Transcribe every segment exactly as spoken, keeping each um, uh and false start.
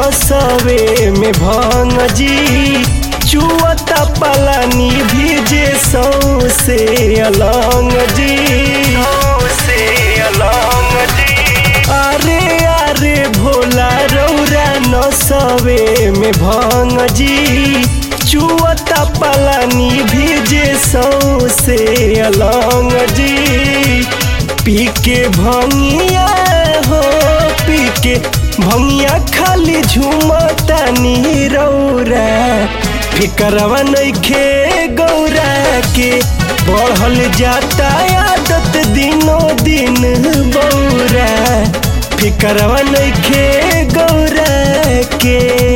नसवे में भांग जी चुअता पलानी भीजे सौसे अलंग जी सौसे अलंग जी। अरे अरे भोला रौरा नसवे में भांग जी चुअता पलानी भीजे सौसे अलंग जी। पी के भंगिया हो पी के भंगिया खाली झूमता नी रौरा फिकरवा नइखे गौरा के बढ़ल जाता आदत दिनो दिन बौरा फिकरवा नइखे गौरा के।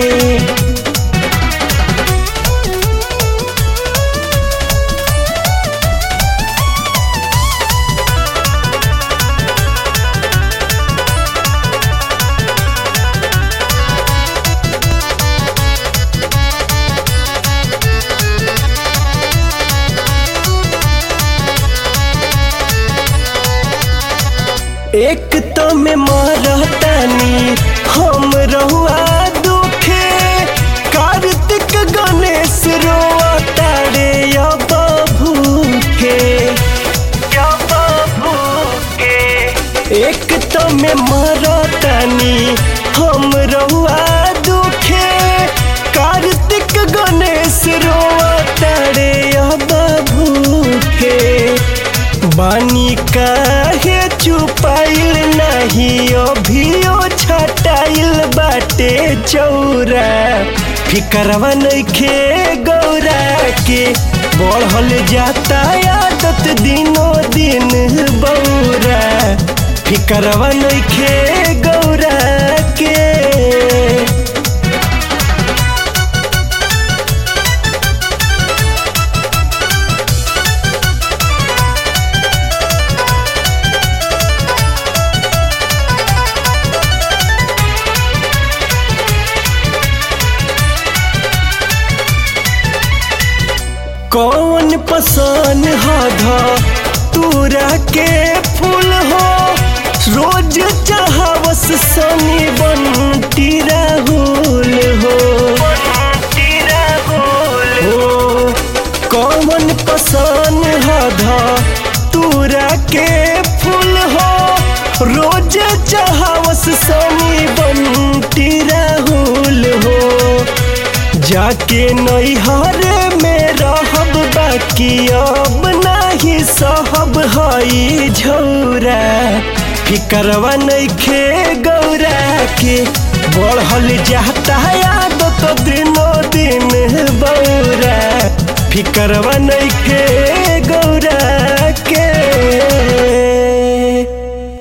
एक तो में मरतानी हम रहुआ दुखे कार्तिक गणेश रोता रे अब भूखे अब भूखे। एक तो में मरतानी हम रहुआ दुखे कार्तिक गणेश रोता रे अब भूखे। बानी काहे चुपाइल नहीं अभियो छटाइल बाटे चौरा फिकरवा नइखे गौरा के बढ़ल जाता आदत दिनो दिन बौरा फिकरवा नइखे गौरा के। कौन पसंद हधा तूरा के फूल हो रोज चाहवस सनी बंटी राहुल हो हो। कौन पसंद हधा तूरा के फूल हो रोज चाहवस सनी बंटी राहुल हो। जाके नैहर में रहब बाकी अब नाही सहब हई झौरा फिकरवा नइखे गौरा के बढ़ल जाता आदत दिनो दिन बौरा फिकरवा नइखे